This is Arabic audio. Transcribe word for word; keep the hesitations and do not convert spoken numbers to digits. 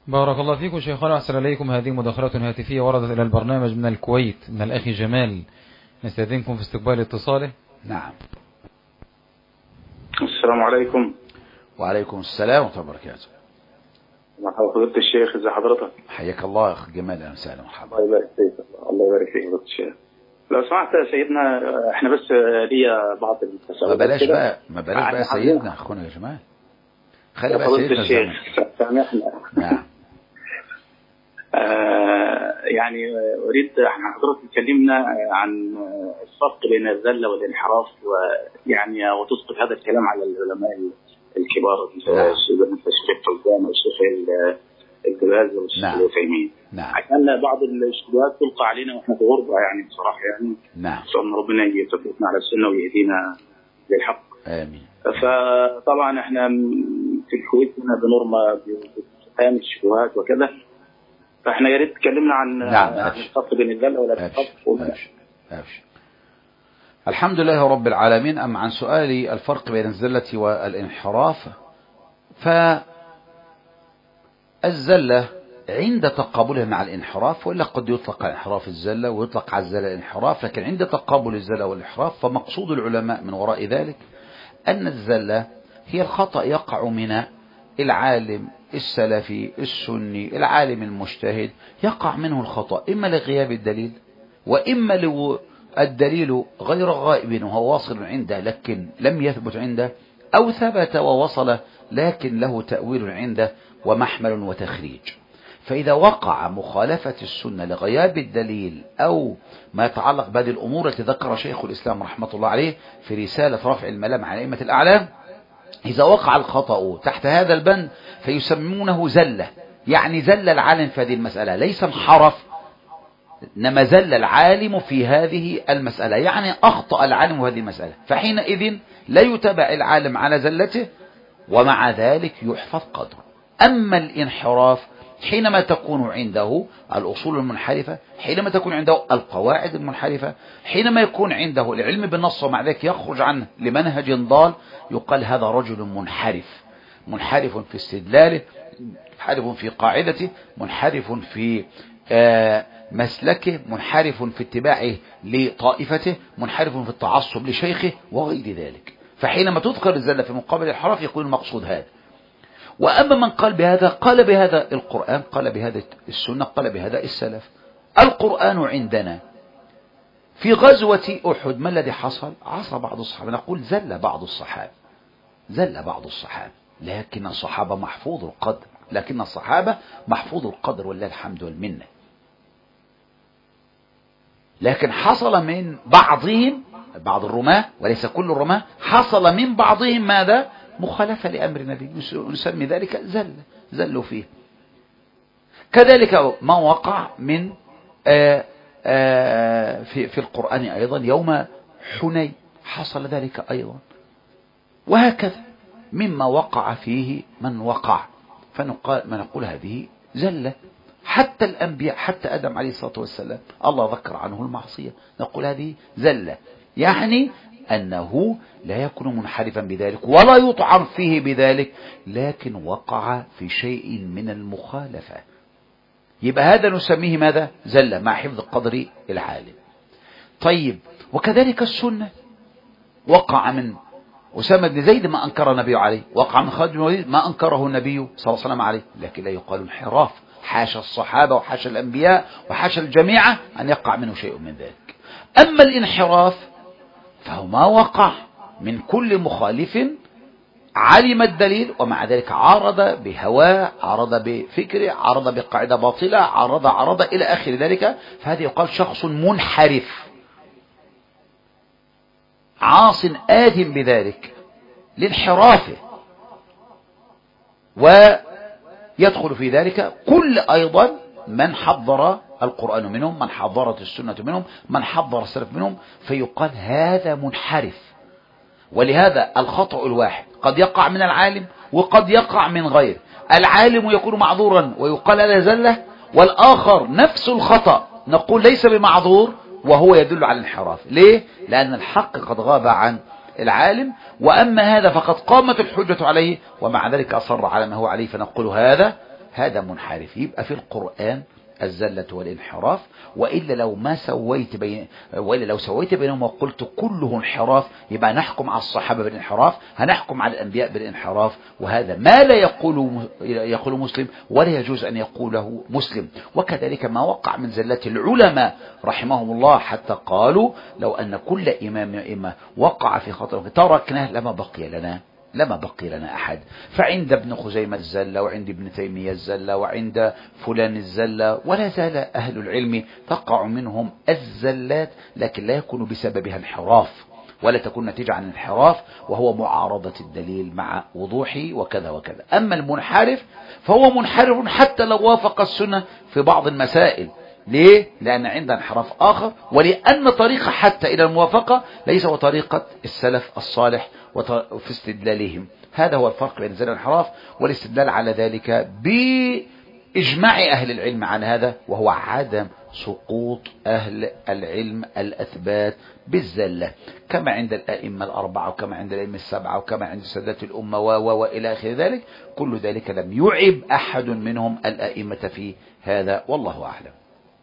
بارك الله فيكم شيخنا، أحسن إليكم. هذه مداخلة هاتفية وردت إلى البرنامج من الكويت من الأخ جمال، نستأذنكم في استقبال اتصاله. نعم. السلام عليكم. وعليكم السلام ورحمة الله وبركاته. مرحبا فضيلة الشيخ، ازي حضرتك؟ حياك الله أخ جمال، أهلا وسهلا. مرحبا. الله يبارك فيك. الله يبارك فيك فضيلة الشيخ. لو سمحت يا سيدنا، احنا بس ليا بعض التساؤلات. ما بلاش بقى ما بلاش بقى سيدنا أخونا يا جمال، خلي بقى سيدنا الشيخ. سامحنا. نعم. آه يعني أريد، احنا حضرتك اتكلمنا عن الفرق بين الذلة والانحراف، ويعني وتسقط هذا الكلام على العلماء الكبار، الشيخ فوزان والشيخ الجباز والشيخ العثيمين. نعم. عشان بعض الاشكالات تلقى علينا واحنا في غربة يعني بصراحة يعني. نعم. ان ربنا يثبتنا على السنة ويهدينا للحق. آمين. فطبعا احنا في الكويت هنا بنرمى بقيام الشبهات وكذا، فاحنا يا ريت تكلمنا عن نعم. الفرق بين الذلة والانحراف. أبشر. أبشر. الحمد لله رب العالمين. أما عن سؤالي الفرق بين الزلة والانحراف، فالزلة عند تقابلها مع الانحراف، وإلا قد يطلق على الانحراف الزلة ويطلق على الزلة الانحراف، لكن عند تقابل الزلة والانحراف فمقصود العلماء من وراء ذلك أن الزلة هي الخطأ يقع من العالم السلفي السني العالم المجتهد، يقع منه الخطأ إما لغياب الدليل، وإما لو الدليل غير غائب وهو واصل عنده لكن لم يثبت عنده، أو ثبت ووصل لكن له تأويل عنده ومحمل وتخريج. فإذا وقع مخالفة السنة لغياب الدليل أو ما يتعلق بهذه الأمور التي ذكر شيخ الإسلام رحمة الله عليه في رسالة رفع الملام عن أئمة الأعلام، إذا وقع الخطأ تحت هذا البند فيسمونه زلة، يعني زل العالم في هذه المسألة، ليس انحرف، إنما زل العالم في هذه المسألة، يعني أخطأ العالم هذه المسألة، فحينئذ لا يتبع العالم على زلته ومع ذلك يحفظ قدره. أما الانحراف حينما تكون عنده الأصول المنحرفة، حينما تكون عنده القواعد المنحرفة، حينما يكون عنده العلم بالنص ومع ذلك يخرج عنه لمنهج ضال، يقال هذا رجل منحرف، منحرف في استدلاله، منحرف في قاعدته، منحرف في آه مسلكه، منحرف في اتباعه لطائفته، منحرف في التعصب لشيخه وغير ذلك. فحينما تذكر الزلة في مقابل الانحراف يكون المقصود هذا. وأما من قال بهذا، قال بهذا القرآن، قال بهذا السنة، قال بهذا السلف. القرآن عندنا في غزوة أحد ما الذي حصل؟ عصى بعض الصحابة، نقول زل بعض الصحابة، زل بعض الصحابة، لكن الصحابة محفوظ القدر، لكن الصحابة محفوظ القدر ولله الحمد والمنة. لكن حصل من بعضهم، بعض الرماة وليس كل الرماة، حصل من بعضهم ماذا؟ مخالفة لأمر النبي، نسمي ذلك زل، زلوا فيه. كذلك ما وقع من آآ آآ في, في القرآن أيضا يوم حنين حصل ذلك أيضا، وهكذا مما وقع فيه من وقع، فنقول هذه زلة. حتى الأنبياء، حتى آدم عليه الصلاة والسلام الله ذكر عنه المعصية، نقول هذه زلة، يعني أنه لا يكون منحرفا بذلك ولا يطعن فيه بذلك، لكن وقع في شيء من المخالفة، يبقى هذا نسميه ماذا؟ زلة، مع حفظ قدر العالم. طيب، وكذلك السنة، وقع من أسامة بن زيد ما أنكر النبي عليه، وقع من خالد بن الوليد ما أنكره النبي صلى الله عليه وسلم عليه، لكن لا يقال انحراف، حاشا الصحابة وحاشا الأنبياء وحاشا الجميع أن يقع منه شيء من ذلك. أما الانحراف فهو ما وقع من كل مخالف علم الدليل ومع ذلك عارض بهواه، عارض بفكره، عارض بقاعدة باطلة، عارض عارض إلى آخر ذلك، فهذا يقال شخص منحرف عاص آثم بذلك لانحرافه. ويدخل في ذلك كل أيضا من حضر القرآن منهم، من حضرت السنة منهم، من حضر السلف منهم، فيقال هذا منحرف. ولهذا الخطأ الواحد قد يقع من العالم وقد يقع من غير العالم، يكون معذورا ويقال هذا زلة، والآخر نفس الخطأ نقول ليس بمعذور وهو يدل على الانحراف. ليه؟ لأن الحق قد غاب عن العالم، وأما هذا فقد قامت الحجة عليه ومع ذلك أصر على ما هو عليه، فنقول هذا هذا منحرف. يبقى في القرآن الزلة والانحراف، وإلا لو ما سويت بين وإلا لو سويت بينهم وقلت كله انحراف، يبقى نحكم على الصحابة بالانحراف، هنحكم على الأنبياء بالانحراف، وهذا ما لا يقول يقول مسلم ولا يجوز أن يقوله مسلم. وكذلك ما وقع من زلات العلماء رحمهم الله، حتى قالوا لو أن كل إمام إمام وقع في خطأ تركناه لما بقي لنا لما بقي لنا أحد. فعند ابن خزيمة الزلة، وعند ابن تيمية الزلة، وعند فلان الزلة، ولا زال أهل العلم تقع منهم الزلات، لكن لا يكون بسببها انحراف، ولا تكون نتيجة عن انحراف وهو معارضة الدليل مع وضوحه وكذا وكذا. أما المنحرف فهو منحرف حتى لو وافق السنة في بعض المسائل. ليه؟ لأن عندنا انحراف آخر، ولأن طريقة حتى إلى الموافقة ليس هو طريقة السلف الصالح في استدلالهم. هذا هو الفرق بين الزلة والانحراف، والاستدلال على ذلك بإجماع أهل العلم عن هذا، وهو عدم سقوط أهل العلم الأثبات بالزلة، كما عند الأئمة الأربعة، وكما عند الأئمة السبعة، وكما عند سادات الأمة وإلى آخر ذلك. كل ذلك لم يعب أحد منهم الأئمة في هذا، والله أعلم.